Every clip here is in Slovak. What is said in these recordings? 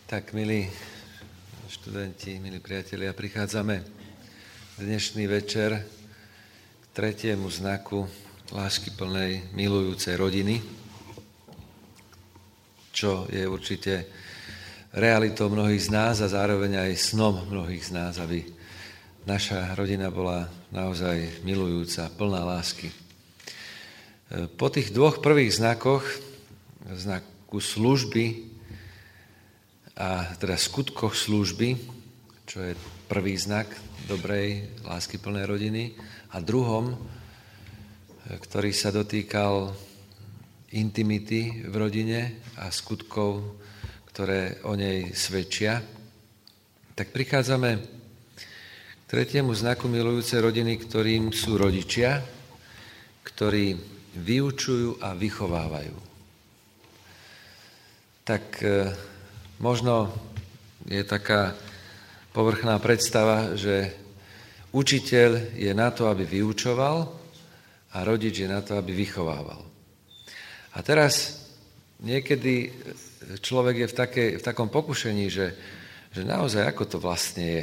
Tak, milí študenti, milí priatelia, prichádzame dnešný večer k tretiemu znaku láskyplnej, milujúcej rodiny, čo je určite realitou mnohých z nás a zároveň aj snom mnohých z nás, aby naša rodina bola naozaj milujúca, plná lásky. Po tých dvoch prvých znakoch, znaku služby a teda skutkoch služby, čo je prvý znak dobrej, láskyplnej rodiny, a druhom, ktorý sa dotýkal intimity v rodine a skutkov, ktoré o nej svedčia, tak prichádzame k tretiemu znaku milujúcej rodiny, ktorým sú rodičia, ktorí vyučujú a vychovávajú. Tak možno je taká povrchná predstava, že učiteľ je na to, aby vyučoval, a rodič je na to, aby vychovával. A teraz niekedy človek je v takom pokušení, že naozaj ako to vlastne je.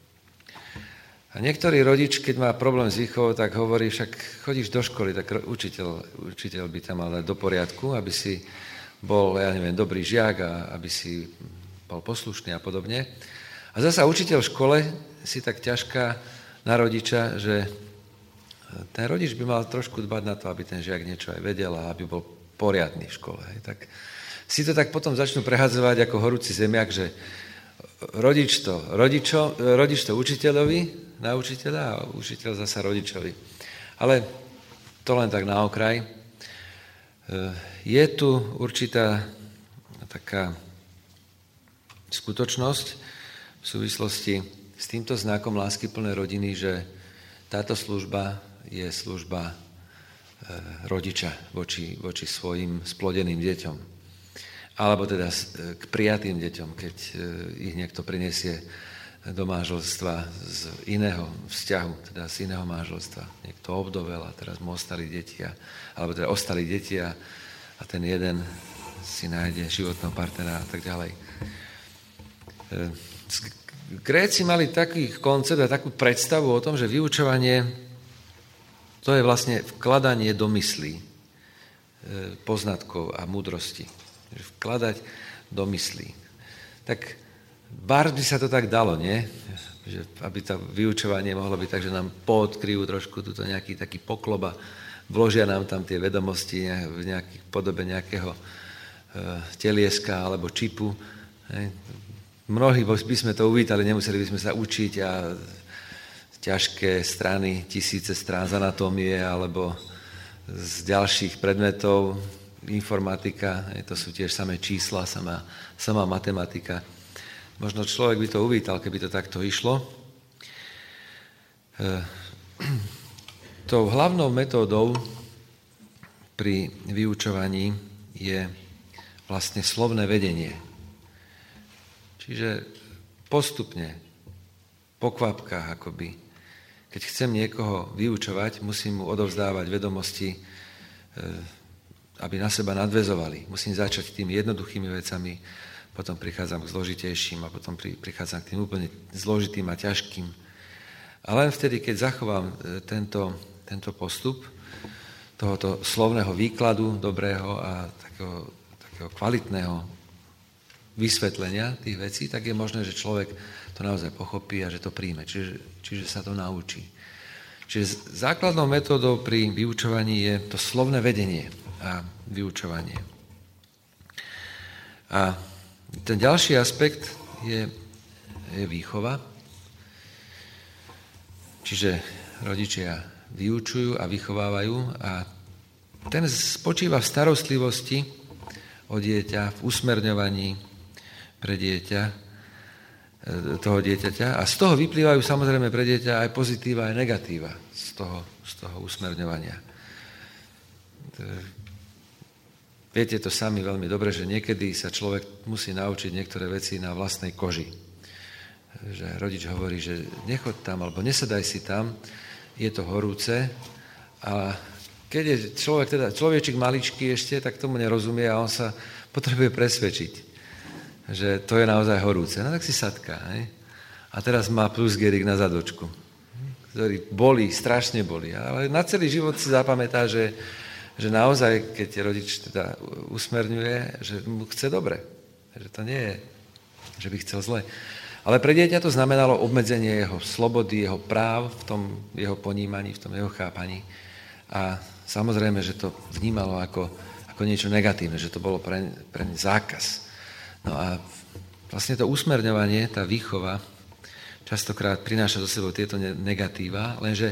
A niektorý rodič, keď má problém s výchovou, tak hovorí, však chodíš do školy, tak učiteľ by tam mal dať do poriadku, aby si bol, dobrý žiak a aby si bol poslušný a podobne. A zasa učiteľ v škole si tak ťažká na rodiča, že ten rodič by mal trošku dbať na to, aby ten žiak niečo aj vedel a aby bol poriadny v škole. Tak si to tak potom začnú prehadzovať ako horúci zemiak, že rodič to učiteľovi, na učiteľa, a učiteľ zasa rodičovi. Ale to len tak na okraj. Je tu určitá taká skutočnosť v súvislosti s týmto znakom láskyplnej rodiny, že táto služba je služba rodiča voči svojim splodeným deťom. Alebo teda k prijatým deťom, keď ich niekto prinesie do manželstva z iného vzťahu, teda z iného manželstva. Niekto obdovel a teraz mu ostali deti, alebo teda ostali deti a ten jeden si nájde životného partnera a tak ďalej. Gréci mali taký koncept a takú predstavu o tom, že vyučovanie to je vlastne vkladanie do myslí poznatkov a múdrosti. Vkladať do myslí. Tak bár by sa to tak dalo, nie? Že aby to vyučovanie mohlo byť tak, že nám poodkryjú trošku tuto nejaký taký poklop a vložia nám tam tie vedomosti v nejakej podobe nejakého telieska alebo čipu. Mnohí by sme to uvítali, nemuseli by sme sa učiť a ťažké strany, 1000 strán z anatómie alebo z ďalších predmetov, informatika, to sú tiež samé čísla, samá matematika. Možno človek by to uvítal, keby to takto išlo. Tou hlavnou metódou pri vyučovaní je vlastne slovné vedenie. Čiže postupne, po kvapkách akoby, keď chcem niekoho vyučovať, musím mu odovzdávať vedomosti, aby na seba nadväzovali. Musím začať tými jednoduchými vecami, potom prichádzam k zložitejším a potom prichádzam k tým úplne zložitým a ťažkým. A len vtedy, keď zachovám tento postup tohoto slovného výkladu dobrého a takého kvalitného vysvetlenia tých vecí, tak je možné, že človek to naozaj pochopí a že to príjme. Čiže sa to naučí. Čiže základnou metódou pri vyučovaní je to slovné vedenie a vyučovanie. A ten ďalší aspekt je výchova. Čiže rodičia vyučujú a vychovávajú a ten spočíva v starostlivosti o dieťa, v usmerňovaní pre dieťa, toho dieťaťa. A z toho vyplývajú samozrejme pre dieťa aj pozitíva, aj negatíva z toho usmerňovania. Viete to sami veľmi dobre, že niekedy sa človek musí naučiť niektoré veci na vlastnej koži. Že rodič hovorí, že nechod tam, alebo nesadaj si tam, je to horúce. A keď je človečik maličký ešte, tak tomu nerozumie a on sa potrebuje presvedčiť. že to je naozaj horúce. No tak si sadká. A teraz má plusgerik na zadočku, ktorý bolí, strašne bolí. Ale na celý život si zapamätá, že naozaj, keď rodič teda usmerňuje, že mu chce dobre. Že to nie je, že by chcel zle. Ale pre dieťa to znamenalo obmedzenie jeho slobody, jeho práv v tom jeho ponímaní, v tom jeho chápaní. A samozrejme, že to vnímalo ako niečo negatívne, že to bolo pre ne zákaz. No a vlastne to usmerňovanie, tá výchova, častokrát prináša so sebou tieto negatíva, lenže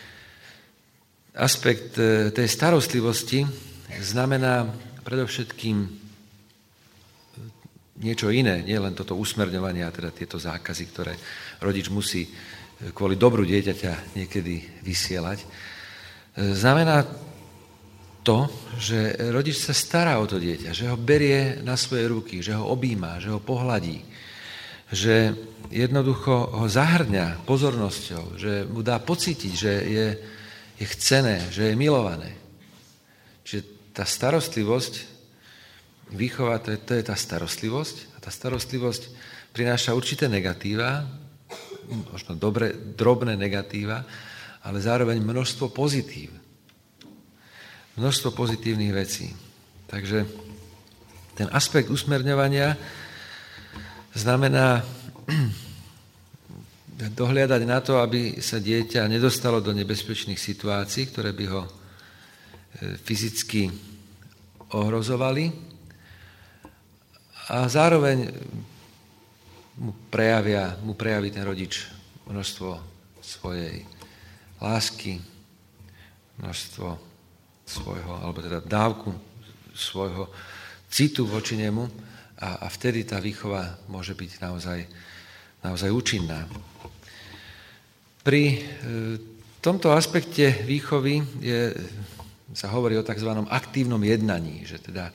aspekt tej starostlivosti znamená predovšetkým niečo iné, nie len toto usmerňovanie a teda tieto zákazy, ktoré rodič musí kvôli dobru dieťaťa niekedy vysielať. Znamená to, že rodič sa stará o to dieťa, že ho berie na svoje ruky, že ho objíma, že ho pohladí, že jednoducho ho zahrňa pozornosťou, že mu dá pocítiť, že je chcené, že je milované. Čiže tá starostlivosť, výchova, to je tá starostlivosť. A tá starostlivosť prináša určité negatíva, možno drobné negatíva, ale zároveň množstvo pozitív. Množstvo pozitívnych vecí. Takže ten aspekt usmerňovania znamená dohliadať na to, aby sa dieťa nedostalo do nebezpečných situácií, ktoré by ho fyzicky ohrozovali, a zároveň mu prejaví ten rodič množstvo svojej lásky, množstvo svojho, alebo teda dávku svojho citu voči nemu a vtedy tá výchova môže byť naozaj účinná. Pri tomto aspekte výchovy sa hovorí o tzv. Aktívnom jednaní, že teda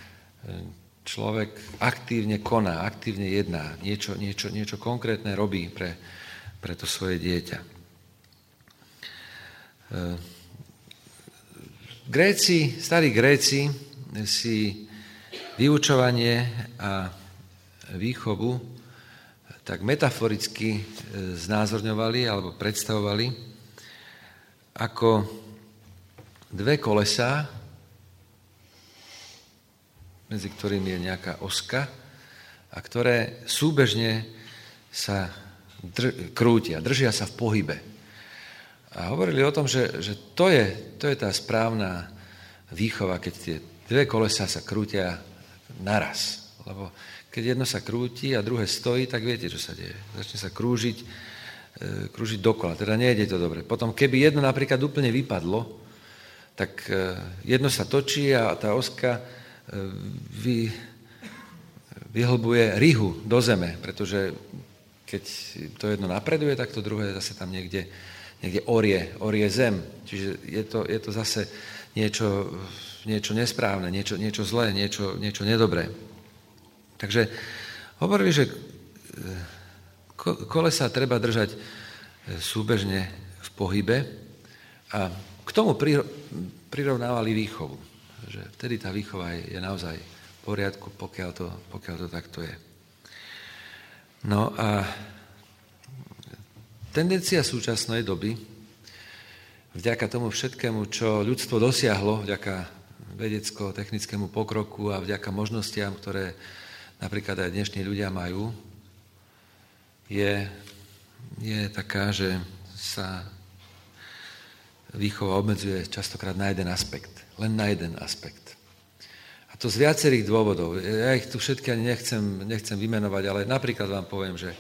človek aktívne koná, aktívne jedná, niečo konkrétne robí pre to svoje dieťa. Starí Gréci si vyučovanie a výchovu tak metaforicky znázorňovali alebo predstavovali ako dve kolesá, medzi ktorými je nejaká oska a ktoré súbežne sa krútia, držia sa v pohybe. A hovorili o tom, že to je tá správna výchova, keď tie dve kolesá sa krútia naraz. Lebo keď jedno sa krúti a druhé stojí, tak viete, čo sa deje. Začne sa krúžiť dokola, teda nejde to dobre. Potom, keby jedno napríklad úplne vypadlo, tak jedno sa točí a tá oska vyhlbuje rihu do zeme, pretože keď to jedno napreduje, tak to druhé zase tam niekde orie zem. Čiže je to zase niečo nesprávne, niečo zlé, niečo nedobré. Takže hovorili, že kolesa treba držať súbežne v pohybe a k tomu prirovnávali výchovu. Že vtedy tá výchova je naozaj v poriadku, pokiaľ to takto je. No a tendencia súčasnej doby, vďaka tomu všetkému, čo ľudstvo dosiahlo, vďaka vedecko-technickému pokroku a vďaka možnostiam, ktoré napríklad aj dnešní ľudia majú, je taká, že sa výchova obmedzuje častokrát na jeden aspekt. Len na jeden aspekt. A to z viacerých dôvodov. Ja ich tu všetky ani nechcem vymenovať, ale napríklad vám poviem, že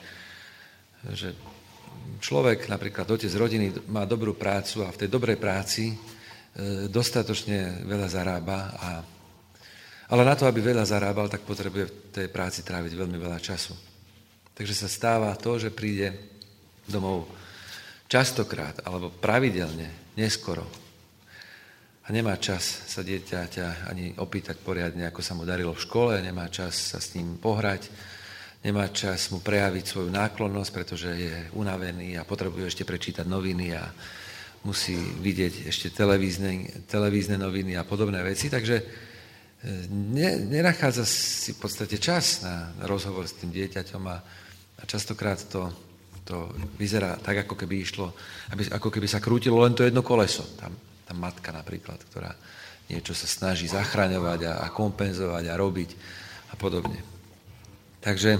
človek, napríklad otec rodiny, má dobrú prácu a v tej dobrej práci dostatočne veľa zarába. Ale na to, aby veľa zarábal, tak potrebuje v tej práci tráviť veľmi veľa času. Takže sa stáva to, že príde domov častokrát alebo pravidelne, neskoro. A nemá čas sa dieťaťa ani opýtať poriadne, ako sa mu darilo v škole, nemá čas sa s ním pohrať, nemá čas mu prejaviť svoju náklonnosť, pretože je unavený a potrebuje ešte prečítať noviny a musí vidieť ešte televízne noviny a podobné veci. Takže nenachádza si v podstate čas na rozhovor s tým dieťaťom a častokrát to vyzerá tak, ako keby išlo, ako keby sa krútilo len to jedno koleso. Tá matka napríklad, ktorá niečo sa snaží zachraňovať a kompenzovať a robiť a podobne. Takže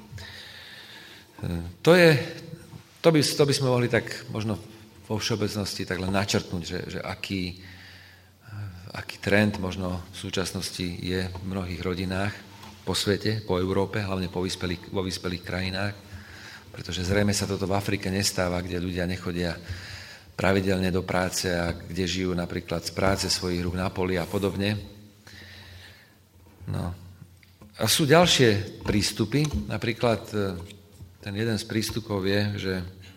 to by sme mohli tak možno vo všeobecnosti tak len načrtnúť, že aký trend možno v súčasnosti je v mnohých rodinách po svete, po Európe, hlavne vo vyspelých krajinách, pretože zrejme sa toto v Afrike nestáva, kde ľudia nechodia pravidelne do práce a kde žijú napríklad z práce svojich rúk na poli a podobne. No. A sú ďalšie prístupy, napríklad ten jeden z prístupov je, že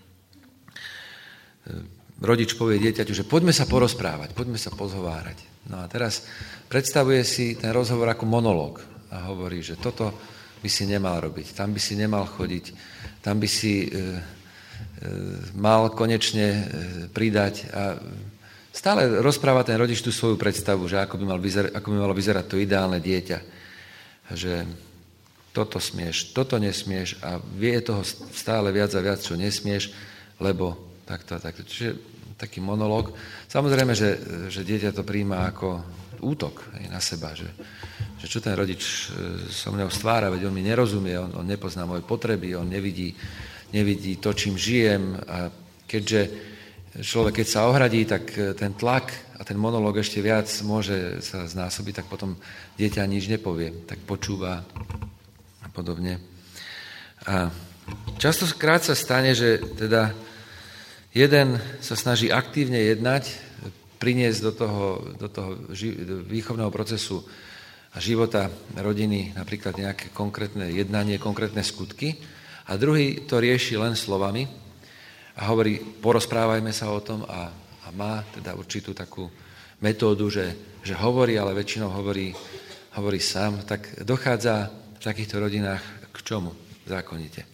rodič povie dieťaťu, že poďme sa porozprávať, poďme sa pozhovárať. No a teraz predstavuje si ten rozhovor ako monológ a hovorí, že toto by si nemal robiť, tam by si nemal chodiť, tam by si mal konečne pridať a stále rozpráva ten rodič tú svoju predstavu, že ako by malo vyzerať to ideálne dieťa. Že toto smieš, toto nesmieš a vie toho stále viac a viac, čo nesmieš, lebo takto a takto. Čiže taký monológ. Samozrejme, že dieťa to príjma ako útok na seba, že čo ten rodič so mnou stvára, veď on mi nerozumie, on nepozná moje potreby, on nevidí to, čím žijem a keďže človek, keď sa ohradí, tak ten tlak a ten monológ ešte viac môže sa znásobiť, tak potom dieťa nič nepovie, tak počúva a podobne. A častokrát sa stane, že teda jeden sa snaží aktívne jednať, priniesť do toho výchovného procesu a života rodiny napríklad nejaké konkrétne jednanie, konkrétne skutky a druhý to rieši len slovami a hovorí, porozprávajme sa o tom a má teda určitú takú metódu, že hovorí, ale väčšinou hovorí sám, tak dochádza v takýchto rodinách k čomu zákonite?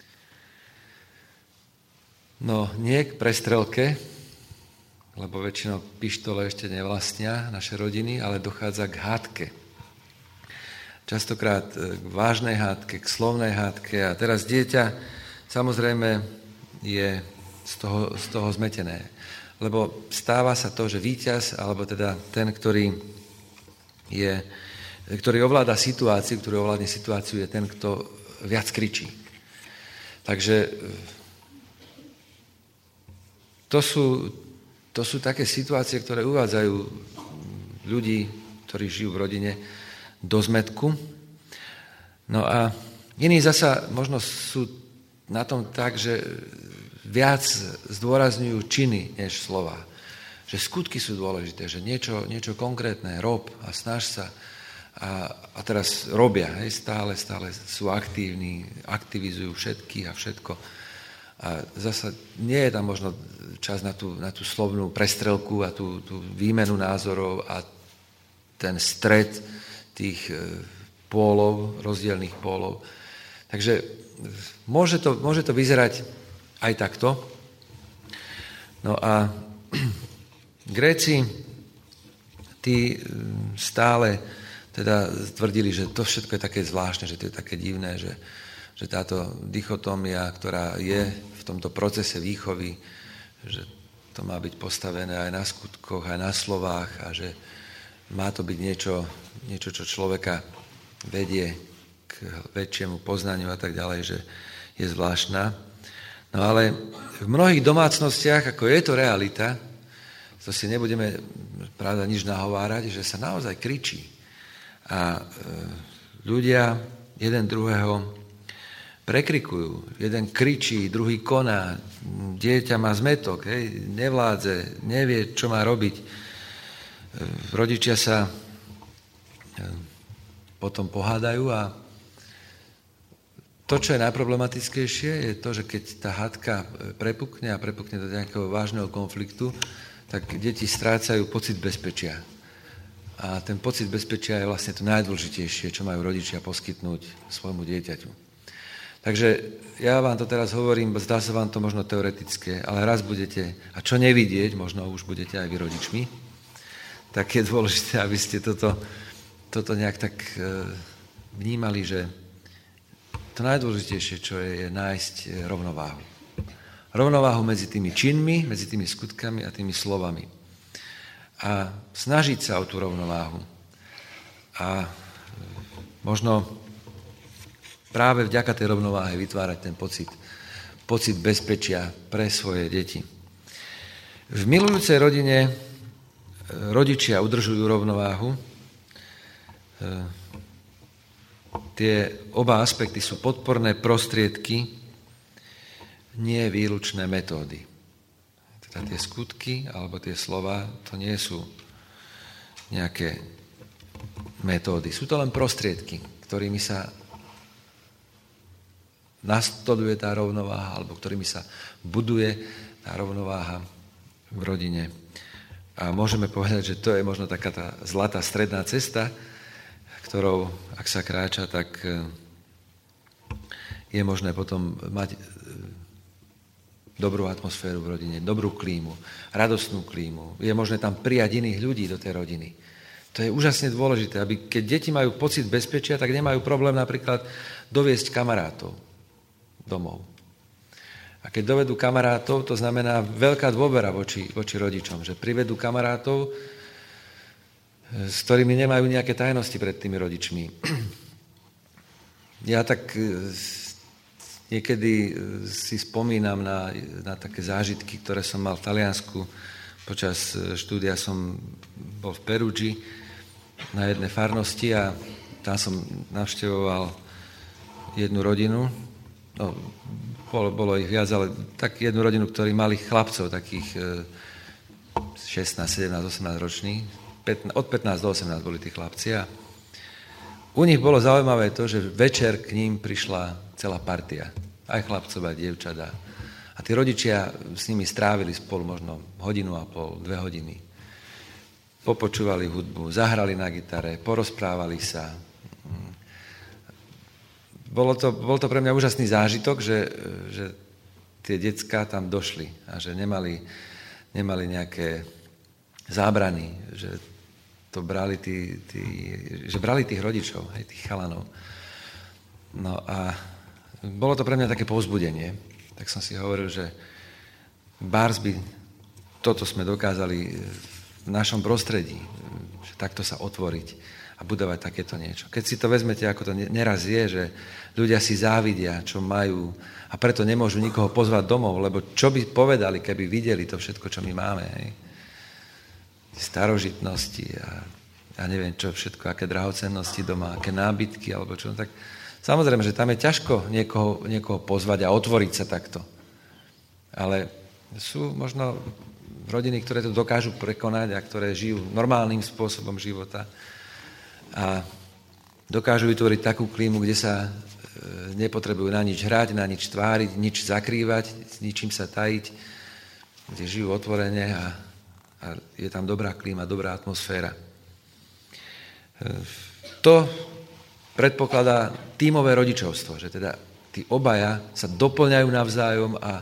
No nie k prestrelke, lebo väčšinou pištole ešte nevlastnia naše rodiny, ale dochádza k hádke. Častokrát k vážnej hádke, k slovnej hádke a teraz dieťa samozrejme je z toho zmetené. Lebo stáva sa to, že víťaz, alebo teda ten, ktorý ovláda situáciu, ktorý ovládne situáciu, je ten, kto viac kričí. Takže to sú také situácie, ktoré uvádzajú ľudí, ktorí žijú v rodine, do zmätku. No a iní zasa možno sú na tom tak, že viac zdôrazňujú činy než slova. Že skutky sú dôležité, že niečo konkrétne rob a snaž sa a teraz robia, stále sú aktívni, aktivizujú všetkých a všetko. A zasa nie je tam možno čas na tú slovnú prestrelku a tú výmenu názorov a ten stret tých pólov, rozdielných pólov. Takže môže to vyzerať aj takto. No a Gréci, tí stále teda tvrdili, že to všetko je také zvláštne, že to je také divné, že táto dichotómia, ktorá je v tomto procese výchovy, že to má byť postavené aj na skutkoch, aj na slovách a že má to byť niečo, čo človeka vedie k väčšiemu poznaniu a tak ďalej, že je zvláštna. No ale v mnohých domácnostiach, ako je to realita, to si nebudeme pravda nič nahovárať, že sa naozaj kričí. A ľudia jeden druhého prekrikujú. Jeden kričí, druhý koná, dieťa má zmätok, nevládze, nevie, čo má robiť. Rodičia sa potom pohádajú a to, čo je najproblematickejšie, je to, že keď tá hádka prepukne do nejakého vážneho konfliktu, tak deti strácajú pocit bezpečia. A ten pocit bezpečia je vlastne to najdôležitejšie, čo majú rodičia poskytnúť svojmu dieťaťu. Takže ja vám to teraz hovorím, zdá sa vám to možno teoretické, ale raz budete, a čo nevidieť, možno už budete aj vy rodičmi, tak je dôležité, aby ste toto toto nejak tak vnímali, že to najdôležitejšie, čo je nájsť rovnováhu. Rovnováhu medzi tými činmi, medzi tými skutkami a tými slovami. A snažiť sa o tú rovnováhu. A možno práve vďaka tej rovnováhe vytvárať ten pocit bezpečia pre svoje deti. V milujúcej rodine rodičia udržujú rovnováhu. Tie oba aspekty sú podporné prostriedky, nie výlučné metódy. Teda tie skutky alebo tie slova, to nie sú nejaké metódy. Sú to len prostriedky, ktorými sa nastoluje tá rovnováha alebo ktorými sa buduje tá rovnováha v rodine. A môžeme povedať, že to je možno taká tá zlatá stredná cesta, ktorou, ak sa kráča, tak je možné potom mať dobrú atmosféru v rodine, dobrú klímu, radostnú klímu. Je možné tam prijať iných ľudí do tej rodiny. To je úžasne dôležité, aby keď deti majú pocit bezpečia, tak nemajú problém napríklad doviesť kamarátov domov. A keď dovedú kamarátov, to znamená veľká dôvera voči rodičom, že privedú kamarátov, s ktorými nemajú nejaké tajnosti pred tými rodičmi. Ja tak niekedy si spomínam na také zážitky, ktoré som mal v Taliansku. Počas štúdia som bol v Perugii na jednej farnosti a tam som navštevoval jednu rodinu. No, bolo ich viac, ale tak jednu rodinu, ktorí mali chlapcov, takých 16, 17, 18 ročných. Od 15 do 18 boli tí chlapci a u nich bolo zaujímavé to, že večer k ním prišla celá partia. Aj chlapcov, aj dievčatá. A tí rodičia s nimi strávili spolu možno 1,5 hodiny, 2 hodiny. Popočúvali hudbu, zahrali na gitare, porozprávali sa. Bol to pre mňa úžasný zážitok, že tie decká tam došli a že nemali nejaké zábrany, že to brali brali tých rodičov, aj tých chalanov. No a bolo to pre mňa také povzbudenie. Tak som si hovoril, že bárs by toto sme dokázali v našom prostredí, že takto sa otvoriť a budovať takéto niečo. Keď si to vezmete, ako to neraz je, že ľudia si závidia, čo majú a preto nemôžu nikoho pozvať domov, lebo čo by povedali, keby videli to všetko, čo my máme, hej? Starožitnosti a ja neviem čo všetko, aké drahocennosti doma, aké nábytky alebo čo, tak samozrejme, že tam je ťažko niekoho pozvať a otvoriť sa takto. Ale sú možno rodiny, ktoré to dokážu prekonať a ktoré žijú normálnym spôsobom života a dokážu vytvoriť takú klímu, kde sa nepotrebujú na nič hrať, na nič tváriť, nič zakrývať, s ničím sa tajiť, kde žijú otvorene a je tam dobrá klíma, dobrá atmosféra. To predpokladá tímové rodičovstvo, že teda tí obaja sa doplňajú navzájom a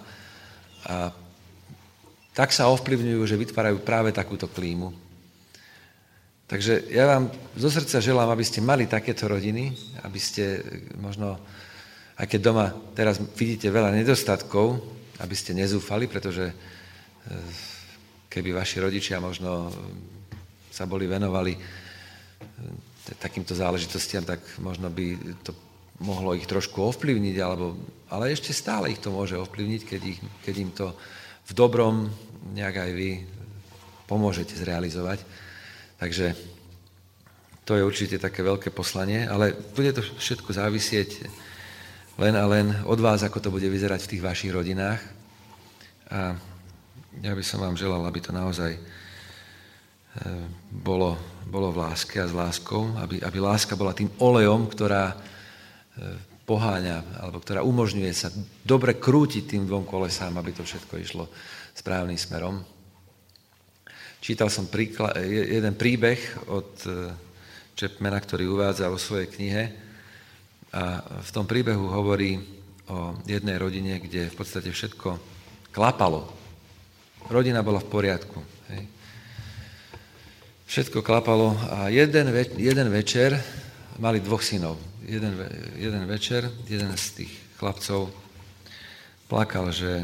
tak sa ovplyvňujú, že vytvárajú práve takúto klímu. Takže ja vám zo srdca želám, aby ste mali takéto rodiny, aby ste možno, aj keď doma teraz vidíte veľa nedostatkov, aby ste nezúfali, pretože keby vaši rodičia možno sa boli venovali takýmto záležitostiam, tak možno by to mohlo ich trošku ovplyvniť, ale ešte stále ich to môže ovplyvniť, keď im to v dobrom nejak aj vy pomôžete zrealizovať. Takže to je určite také veľké poslanie, ale bude to všetko závisieť len a len od vás, ako to bude vyzerať v tých vašich rodinách. A ja by som vám želal, aby to naozaj bolo v láske a s láskou, aby láska bola tým olejom, ktorá poháňa, alebo ktorá umožňuje sa dobre krútiť tým dvom kolesám, aby to všetko išlo správnym smerom. Čítal som jeden príbeh od Chapmana, ktorý uvádza vo svojej knihe a v tom príbehu hovorí o jednej rodine, kde v podstate všetko klapalo. Rodina bola v poriadku. Hej. Všetko klapalo a jeden večer mali 2 synov. Jeden večer, jeden z tých chlapcov plakal, že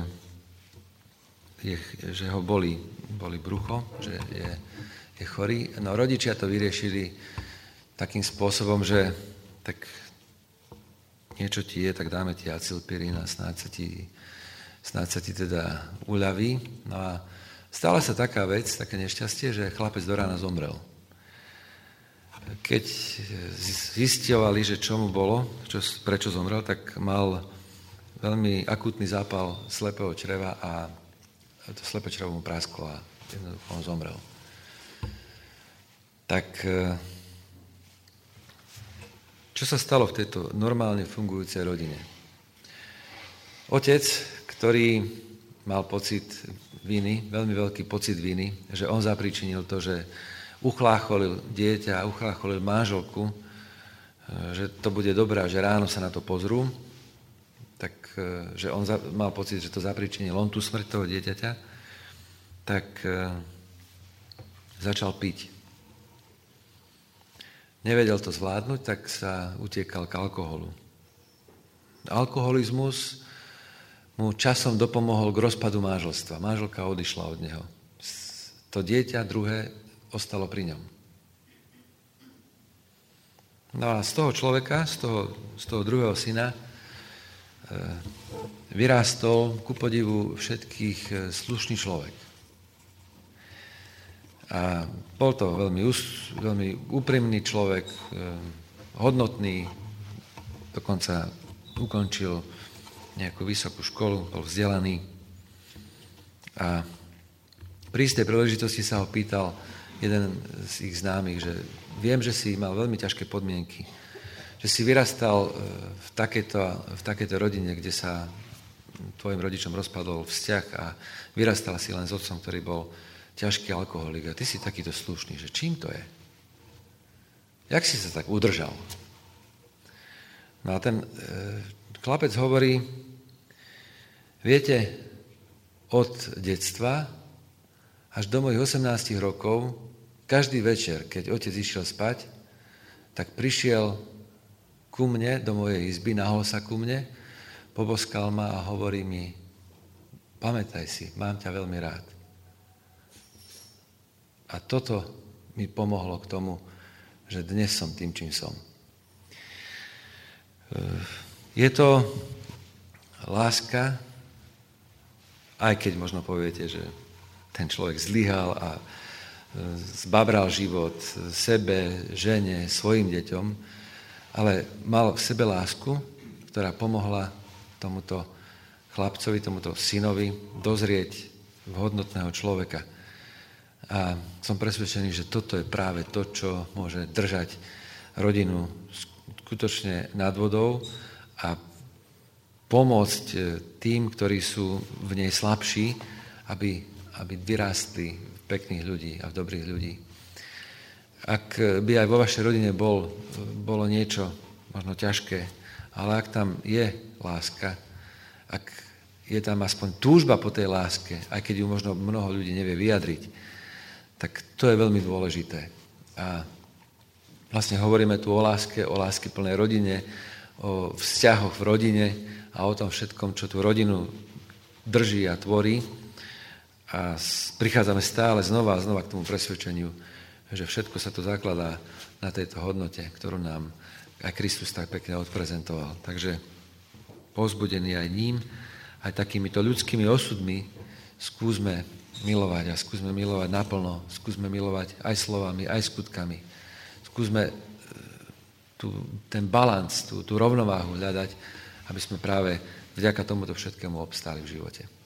ho boli brucho, že je chorý. No rodičia to vyriešili takým spôsobom, že tak niečo ti je, tak dáme ti acylpirín a snáď sa ti teda uľaví. No a stala sa taká vec, také nešťastie, že chlapec do rána zomrel. Keď zisťovali, že čo mu bolo, prečo zomrel, tak mal veľmi akútny zápal slepého čreva a to slepé črevo mu prasklo a jednoducho on zomrel. Tak čo sa stalo v tejto normálne fungujúcej rodine? Otec, ktorý mal pocit viny, veľmi veľký pocit viny, že on zapríčinil to, že uchlácholil dieťa, uchlácholil manželku, že to bude dobré, že ráno sa na to pozrú, tak, že on mal pocit, že to zapríčinil on tú smrť toho dieťaťa, tak začal piť. Nevedel to zvládnuť, tak sa utiekal k alkoholu. Alkoholizmus mu časom dopomohol k rozpadu manželstva. Manželka odišla od neho. To dieťa druhé ostalo pri ňom. No a z toho človeka, z toho druhého syna, vyrástol ku podivu všetkých slušný človek. A bol to veľmi úprimný človek, hodnotný, dokonca ukončil nejakú vysokú školu, bol vzdelaný. A pri istej príležitosti sa ho pýtal jeden z ich známych, že viem, že si mal veľmi ťažké podmienky, že si vyrastal v takejto rodine, kde sa tvojim rodičom rozpadol vzťah a vyrastal si len s otcom, ktorý bol ťažký alkoholik a ty si takýto slušný, že čím to je? Jak si sa tak udržal? No a ten chlapec hovorí, viete, od detstva až do mojich 18 rokov, každý večer, keď otec išiel spať, tak prišiel ku mne, do mojej izby, nahol sa ku mne, poboskal ma a hovorí mi, pamätaj si, mám ťa veľmi rád. A toto mi pomohlo k tomu, že dnes som tým, čím som. Je to láska, aj keď možno poviete, že ten človek zlyhal a zbabral život sebe, žene, svojim deťom, ale mal v sebe lásku, ktorá pomohla tomuto chlapcovi, tomuto synovi dozrieť v hodnotného človeka. A som presvedčený, že toto je práve to, čo môže držať rodinu skutočne nad vodou a pomôcť tým, ktorí sú v nej slabší, aby vyrástli v pekných ľudí a v dobrých ľudí. Ak by aj vo vašej rodine bolo niečo možno ťažké, ale ak tam je láska, ak je tam aspoň túžba po tej láske, aj keď ju možno mnoho ľudí nevie vyjadriť, tak to je veľmi dôležité. A vlastne hovoríme tu o láske plnej rodine, o vzťahoch v rodine a o tom všetkom, čo tú rodinu drží a tvorí. A prichádzame stále znova a znova k tomu presvedčeniu, že všetko sa to zakladá na tejto hodnote, ktorú nám aj Kristus tak pekne odprezentoval. Takže povzbudený aj ním, aj takýmito ľudskými osudmi skúsme milovať a skúsme milovať naplno, skúsme milovať aj slovami, aj skutkami. Skúsme ten balans, tú rovnováhu hľadať, aby sme práve vďaka tomuto všetkému obstáli v živote.